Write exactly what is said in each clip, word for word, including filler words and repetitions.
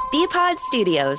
B-Pod Studios.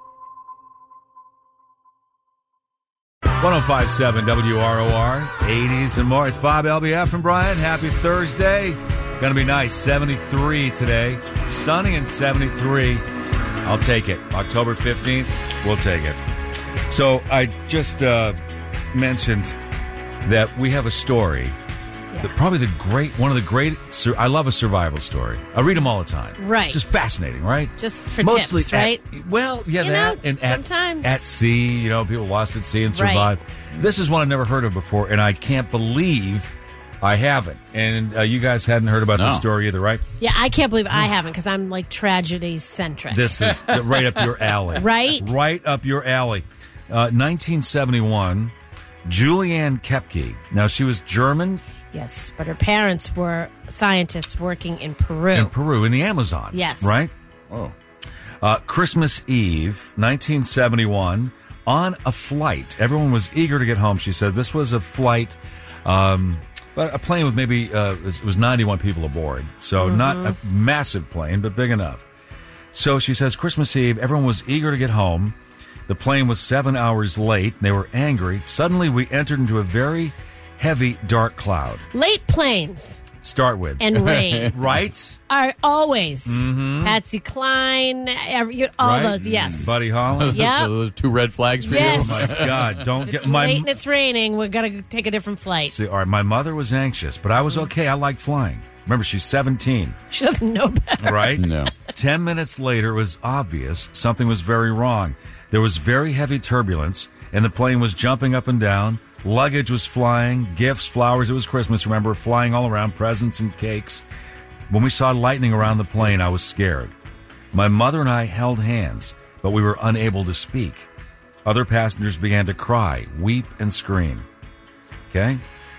one oh five point seven W R O R, eighties and more. It's Bob, L B F, and Brian. Happy Thursday. Going to be nice. seventy-three today. Sunny and seventy-three. I'll take it. October fifteenth, we'll take it. So I just uh, mentioned that we have a story. Yeah. That probably the great, one of the great, I love a survival story. I read them all the time. Right. Just fascinating, right? Just for Mostly tips, right? At, well, yeah, you that. know, and at, sometimes. At sea, you know, people lost at sea and survived. Right. This is one I've never heard of before, and I can't believe I haven't. And uh, you guys hadn't heard about no. this story either, right? Yeah, I can't believe I haven't, because I'm like tragedy-centric. This is right up your alley. Right? Right up your alley. Uh, nineteen seventy-one, Julianne Kepke. Now, she was German. Yes, but her parents were scientists working in Peru. In Peru, in the Amazon. Yes. Right? Oh. Uh, Christmas Eve, nineteen seventy-one, on a flight. Everyone was eager to get home. She said this was a flight, um, but a plane with maybe, uh, it was, it was ninety-one people aboard. So mm-hmm. not a massive plane, but big enough. So she says Christmas Eve, everyone was eager to get home. The plane was seven hours late. They were angry. Suddenly we entered into a very heavy, dark cloud. Late planes. Start with. And rain. Right? Are always. Mm-hmm. Patsy Cline, every, all right? those, yes. Buddy Holly. Yep. So those two red flags for Yes. you? Oh, my God. Don't If get it's my. late and it's raining, we've got to take a different flight. See, all right, my mother was anxious, but I was okay. I liked flying. Remember, she's seventeen. She doesn't know better. Right? No. Ten minutes later, it was obvious something was very wrong. There was very heavy turbulence, and the plane was jumping up and down. Luggage was flying, gifts, flowers. It was Christmas, remember, flying all around, presents and cakes. When we saw lightning around the plane, I was scared. My mother and I held hands, but we were unable to speak. Other passengers began to cry, weep, and scream. Okay?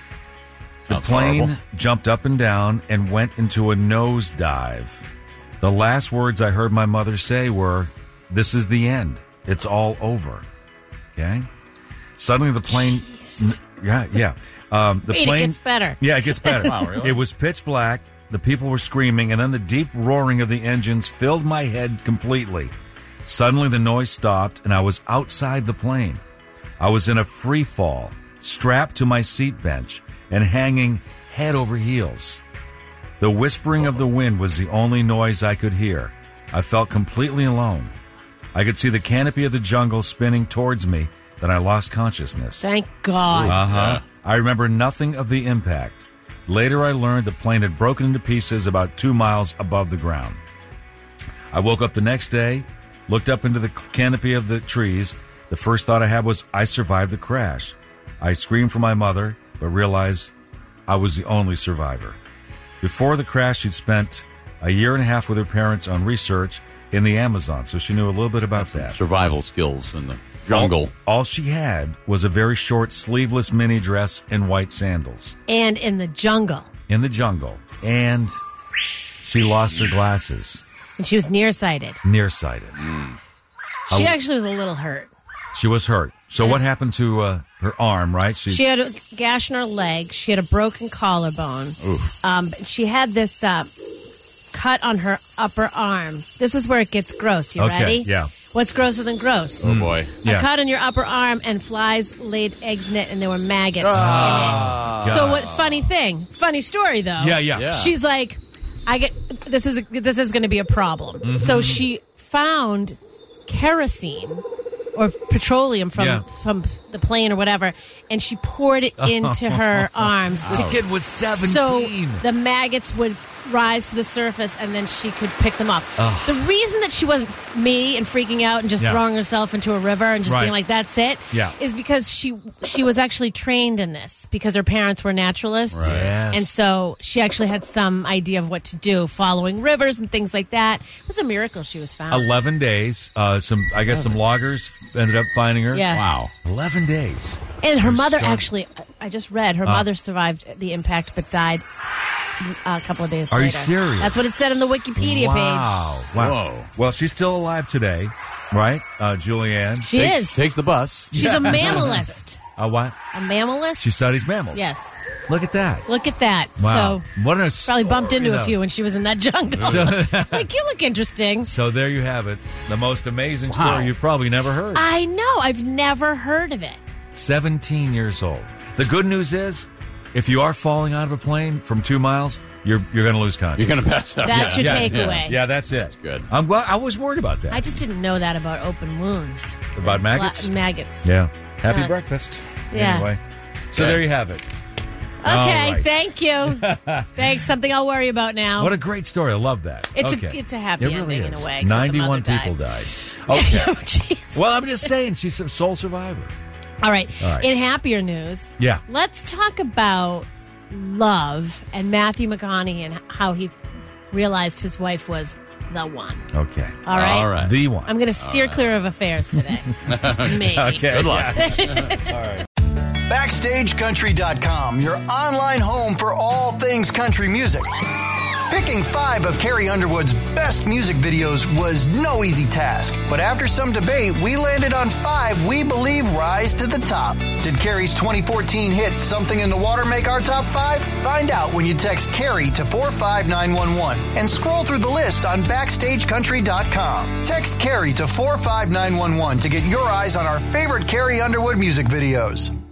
The Sounds plane horrible. jumped up and down and went into a nosedive. The last words I heard my mother say were, "This is the end. It's all over." Okay? Suddenly the plane... N- yeah, yeah. Um, the Wait, plane, it gets better. Yeah, it gets better. Wow, really? It was pitch black. The people were screaming, and then the deep roaring of the engines filled my head completely. Suddenly the noise stopped, and I was outside the plane. I was in a free fall, strapped to my seat bench, and hanging head over heels. The whispering of the wind was the only noise I could hear. I felt completely alone. I could see the canopy of the jungle spinning towards me. Then I lost consciousness. Thank God. Uh-huh. Yeah. I remember nothing of the impact. Later I learned the plane had broken into pieces about two miles above the ground. I woke up the next day, looked up into the canopy of the trees. The first thought I had was, I survived the crash. I screamed for my mother, but realized I was the only survivor. Before the crash, she'd spent a year and a half with her parents on research in the Amazon, so she knew a little bit about Some that. survival skills in the jungle. All, all she had was a very short, sleeveless mini dress and white sandals. And in the jungle. In the jungle. And she lost her glasses. And she was nearsighted. Nearsighted. She Oh. actually was a little hurt. She was hurt. So what happened to uh, her arm, right? She, She had a gash in her leg. She had a broken collarbone. Oof. Um, she had this uh, cut on her upper arm. This is where it gets gross. You Okay, ready? yeah. What's grosser than gross? Oh, boy. Yeah. A cut on your upper arm, and flies laid eggs in it, and there were maggots Ah. in it. So what? Funny thing, funny story though. Yeah, yeah. Yeah. She's like, I get this is a, this is going to be a problem. Mm-hmm. So she found kerosene or petroleum from Yeah. from the plane or whatever, and she poured it into her arms. This to- kid was seventeen. so the maggots would rise to the surface, and then she could pick them up. Ugh. The reason that she wasn't f- me and freaking out and just Yeah. throwing herself into a river and just Right. being like, "That's it," Yeah. is because she she was actually trained in this because her parents were naturalists, Right. Yes. and so she actually had some idea of what to do, following rivers and things like that. It was a miracle she was found. Eleven days. Uh, some, I guess, some loggers ended up finding her. Yeah. Wow. Eleven days. And her mother started- actually, I just read, her Uh. mother survived the impact but died a couple of days Are you later. serious? That's what it said on the Wikipedia page. Wow. Wow. Whoa. Well, she's still alive today, right, uh, Julianne? She Take- is. Takes the bus. She's a mammalist. A what? A mammalist? She studies mammals. Yes. Look at that. Look at that. Wow. So What an probably bumped story, into though. a few when she was in that jungle. So, Like, you look interesting. so there you have it. The most amazing Wow. story you've probably never heard. I know. I've never heard of it. seventeen years old. The good news is, if you are falling out of a plane from two miles, you're you're going to lose You're consciousness. going to pass out. That's Yeah. your Yes. takeaway. Yeah, that's it. That's good. I'm glad. I was worried about that. I just didn't know that about open wounds. About maggots? Fla- maggots. Yeah. Happy Uh, breakfast. yeah. Anyway. So Okay. there you have it. Okay, All right. thank you. Thanks. Something I'll worry about now. What a great story. I love that. It's a- okay. it's a happy It really ending in is. a way, except the ninety-one mother people died. died. Okay. Oh, jeez. Well, I'm just saying, she's a sole survivor. All right. All right. In happier news, Yeah. let's talk about love and Matthew McConaughey and how he realized his wife was the one. Okay. All right. All right. The one. I'm going to steer clear of affairs today. Maybe. Okay. Good luck. Backstage Country dot com, your online home for all things country music. Picking five of Carrie Underwood's best music videos was no easy task, but after some debate, we landed on five we believe rise to the top. Did Carrie's twenty fourteen hit Something in the Water make our top five? Find out when you text Carrie to four five nine one one and scroll through the list on Backstage Country dot com. Text Carrie to four five nine one one to get your eyes on our favorite Carrie Underwood music videos.